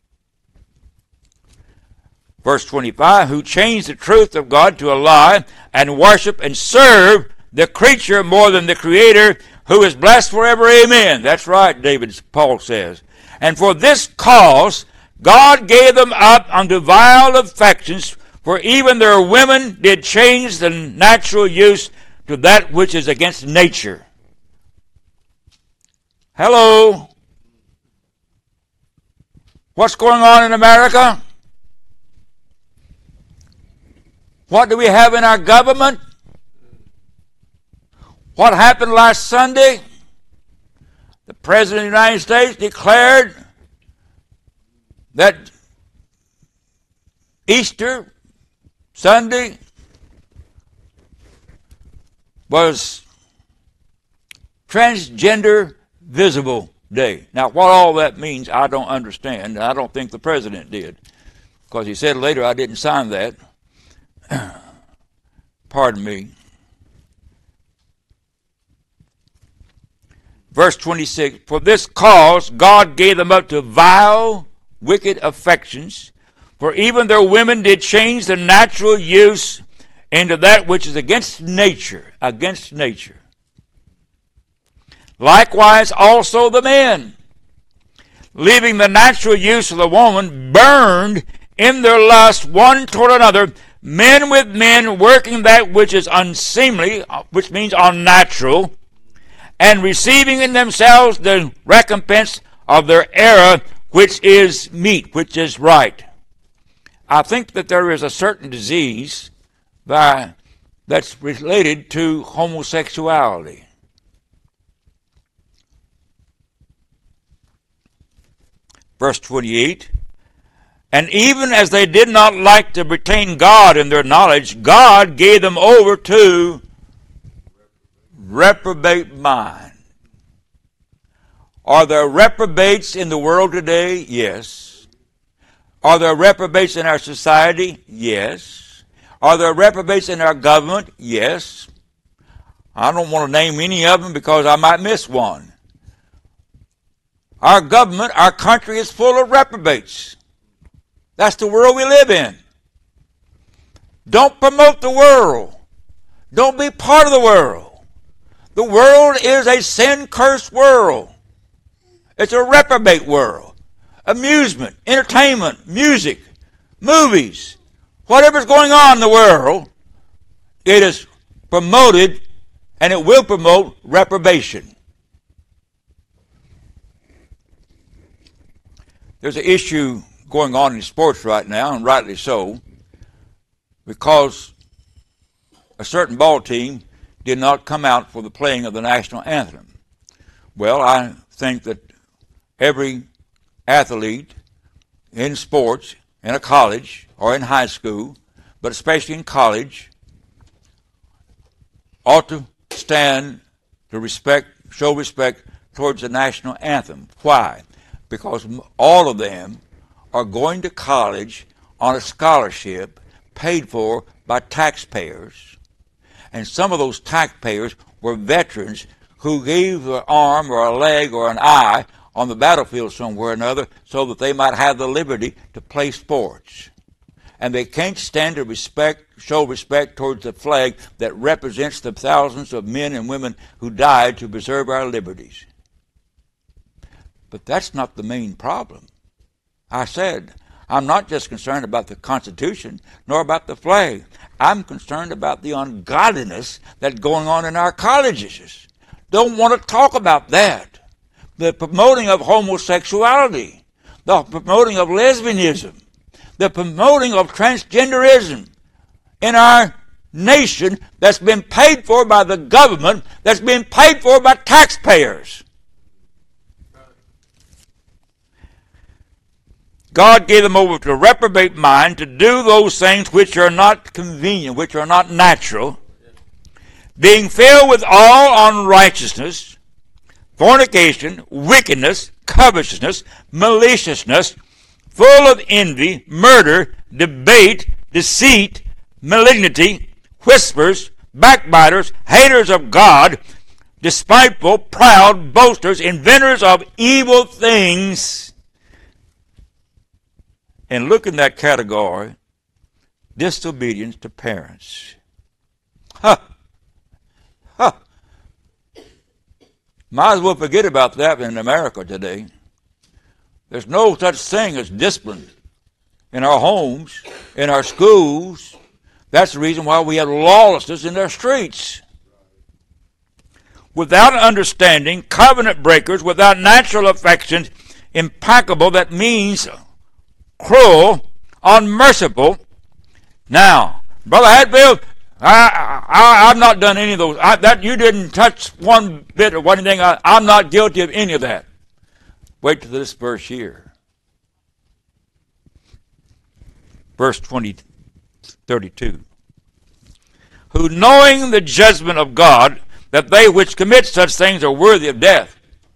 Verse 25, who changed the truth of God to a lie and worship and serve the creature more than the Creator, who is blessed forever. Amen. That's right, Paul says. And for this cause God gave them up unto vile affections, for even their women did change the natural use to that which is against nature. Hello? What's going on in America? What do we have in our government? What happened last Sunday? The President of the United States declared that Easter Sunday was Transgender Visible Day. Now, what all that means, I don't understand, and I don't think the President did, because he said later, I didn't sign that. Pardon me. Verse 26, for this cause God gave them up to vile, wicked affections, for even their women did change the natural use into that which is against nature, against nature. Likewise also the men, leaving the natural use of the woman, burned in their lust one toward another, men with men, working that which is unseemly, which means unnatural, and receiving in themselves the recompense of their error, which is meat, which is right. I think that there is a certain disease that's related to homosexuality. Verse 28, and even as they did not like to retain God in their knowledge, God gave them over to reprobate mind. Are there reprobates in the world today? Yes. Are there reprobates in our society? Yes. Are there reprobates in our government? Yes. I don't want to name any of them because I might miss one. Our government, our country is full of reprobates. That's the world we live in. Don't promote the world. Don't be part of the world. The world is a sin-cursed world. It's a reprobate world. Amusement, entertainment, music, movies, whatever's going on in the world, it is promoted and it will promote reprobation. There's an issue going on in sports right now, and rightly so, because a certain ball team did not come out for the playing of the national anthem. Well, I think that every athlete in sports, in a college or in high school, but especially in college, ought to stand to show respect towards the national anthem. Why? Because all of them are going to college on a scholarship paid for by taxpayers. And some of those taxpayers were veterans who gave an arm or a leg or an eye on the battlefield somewhere or another so that they might have the liberty to play sports. And they can't stand to show respect towards the flag that represents the thousands of men and women who died to preserve our liberties. But that's not the main problem. I said, I'm not just concerned about the Constitution, nor about the flag. I'm concerned about the ungodliness that's going on in our colleges. Don't want to talk about that. The promoting of homosexuality, the promoting of lesbianism, the promoting of transgenderism in our nation that's been paid for by the government, that's been paid for by taxpayers. God gave them over to a reprobate mind to do those things which are not convenient, which are not natural, being filled with all unrighteousness, fornication, wickedness, covetousness, maliciousness, full of envy, murder, debate, deceit, malignity, whispers, backbiters, haters of God, despiteful, proud, boasters, inventors of evil things. And look in that category, disobedience to parents. Huh. Huh. Might as well forget about that in America today. There's no such thing as discipline in our homes, in our schools. That's the reason why we have lawlessness in our streets. Without understanding, covenant breakers, without natural affections, implacable, that means cruel, unmerciful. Now, Brother Hatfield, I've not done any of those. That you didn't touch one bit of anything. I'm not guilty of any of that. Wait till this verse here. Verse 32. Who knowing the judgment of God, that they which commit such things are worthy of death.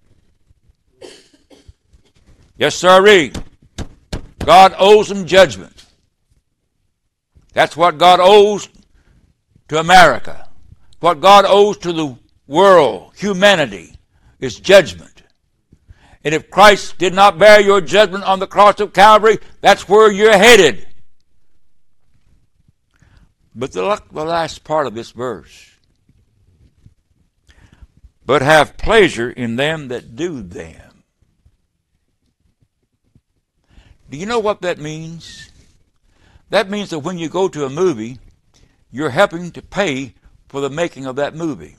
Yes, sirree. God owes them judgment. That's what God owes to America. What God owes to the world, humanity, is judgment. And if Christ did not bear your judgment on the cross of Calvary, that's where you're headed. But the last part of this verse. But have pleasure in them that do them. Do you know what that means? That means that when you go to a movie, you're helping to pay for the making of that movie.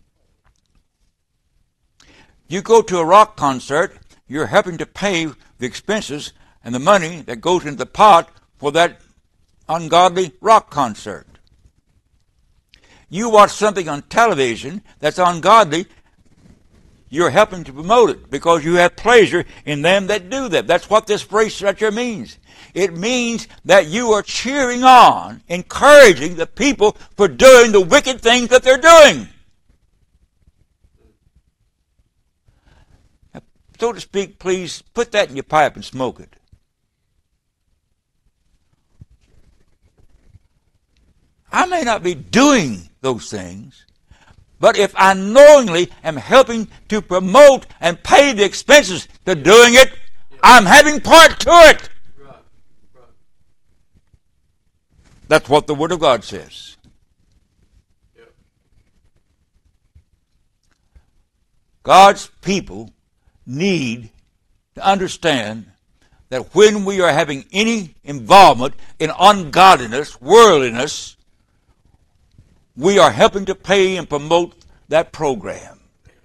You go to a rock concert, you're helping to pay the expenses and the money that goes into the pot for that ungodly rock concert. You watch something on television that's ungodly, you're helping to promote it because you have pleasure in them that do that. That's what this phrase right here means. It means that you are cheering on, encouraging the people for doing the wicked things that they're doing. So to speak, please put that in your pipe and smoke it. I may not be doing those things, but if I knowingly am helping to promote and pay the expenses to doing it, I'm having part to it. That's what the Word of God says. God's people need to understand that when we are having any involvement in ungodliness, worldliness, we are helping to pay and promote that program.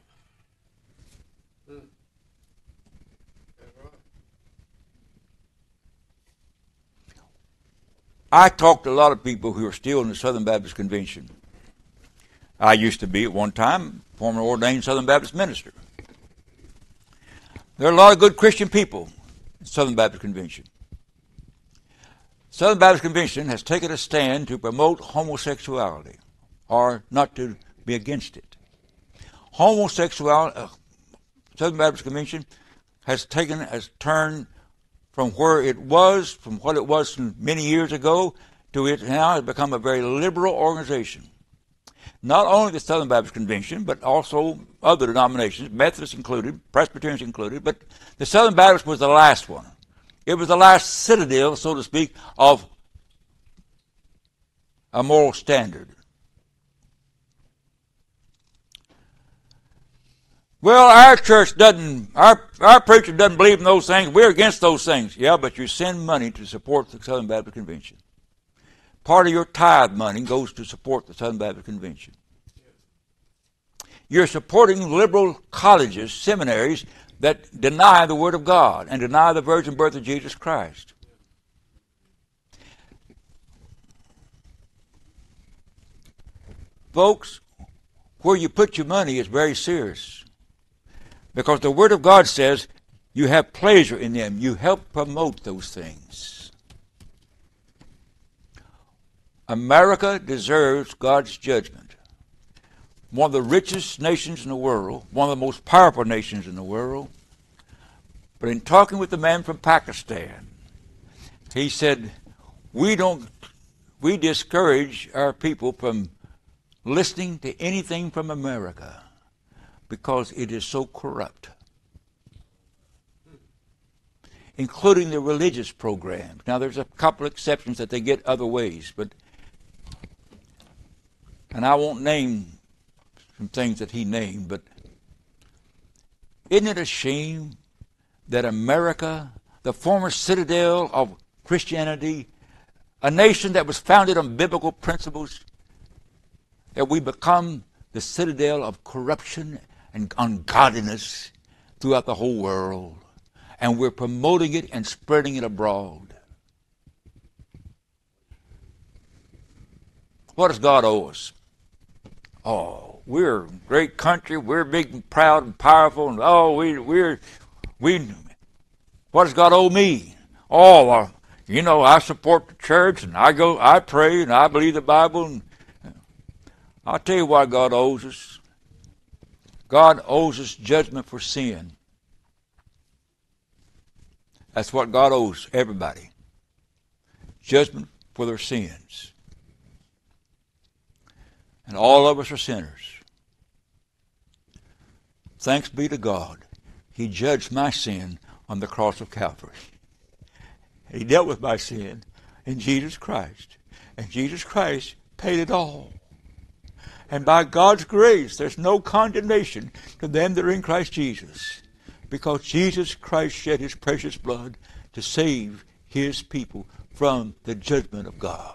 I talked to a lot of people who are still in the Southern Baptist Convention. I used to be at one time former ordained Southern Baptist minister. There are a lot of good Christian people in Southern Baptist Convention. Southern Baptist Convention has taken a stand to promote homosexuality, or not to be against it. Homosexuality, Southern Baptist Convention has turned from where it was, from what it was many years ago, to it now has become a very liberal organization. Not only the Southern Baptist Convention, but also other denominations, Methodists included, Presbyterians included, but the Southern Baptist was the last one. It was the last citadel, so to speak, of a moral standard. Well, our church doesn't, our preacher doesn't believe in those things. We're against those things. Yeah, but you send money to support the Southern Baptist Convention. Part of your tithe money goes to support the Southern Baptist Convention. You're supporting liberal colleges, seminaries that deny the Word of God and deny the virgin birth of Jesus Christ. Folks, where you put your money is very serious. Because the Word of God says, You have pleasure in them. You help promote those things. America deserves God's judgment. One of the richest nations in the world, one of the most powerful nations in the world. But in talking with the man from Pakistan, he said, we discourage our people from listening to anything from America because it is so corrupt, including the religious programs. Now, there's a couple of exceptions that they get other ways, and I won't name some things that he named, but isn't it a shame that America, the former citadel of Christianity, a nation that was founded on biblical principles, that we become the citadel of corruption and ungodliness throughout the whole world, and we're promoting it and spreading it abroad. What does God owe us? Oh, we're a great country. We're big and proud and powerful. And what does God owe me? Oh, I support the church and I pray and I believe the Bible. And I'll tell you what God owes us. God owes us judgment for sin. That's what God owes everybody. Judgment for their sins. And all of us are sinners. Thanks be to God. He judged my sin on the cross of Calvary. He dealt with my sin in Jesus Christ. And Jesus Christ paid it all. And by God's grace, there's no condemnation to them that are in Christ Jesus. Because Jesus Christ shed his precious blood to save his people from the judgment of God.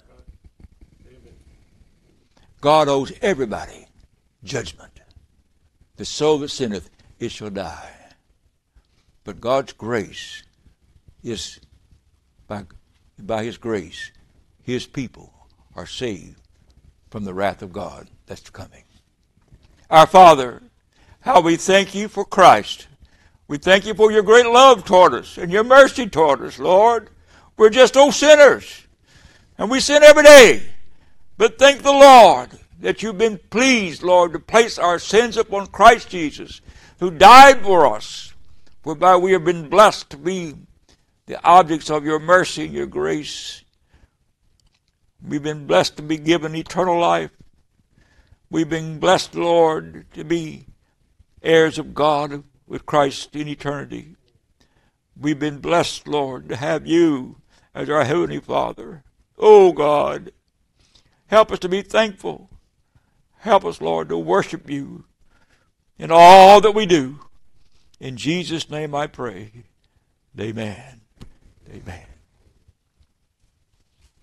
God owes everybody judgment. The soul that sinneth, it shall die. But God's grace is, by his grace, his people are saved from the wrath of God that's coming. Our Father, how we thank you for Christ. We thank you for your great love toward us and your mercy toward us, Lord. We're just old sinners, and we sin every day. But thank the Lord that you've been pleased, Lord, to place our sins upon Christ Jesus, who died for us, whereby we have been blessed to be the objects of your mercy and your grace. We've been blessed to be given eternal life. We've been blessed, Lord, to be heirs of God with Christ in eternity. We've been blessed, Lord, to have you as our Heavenly Father. Oh, God, help us to be thankful. Help us, Lord, to worship you in all that we do. In Jesus' name I pray. Amen. Amen.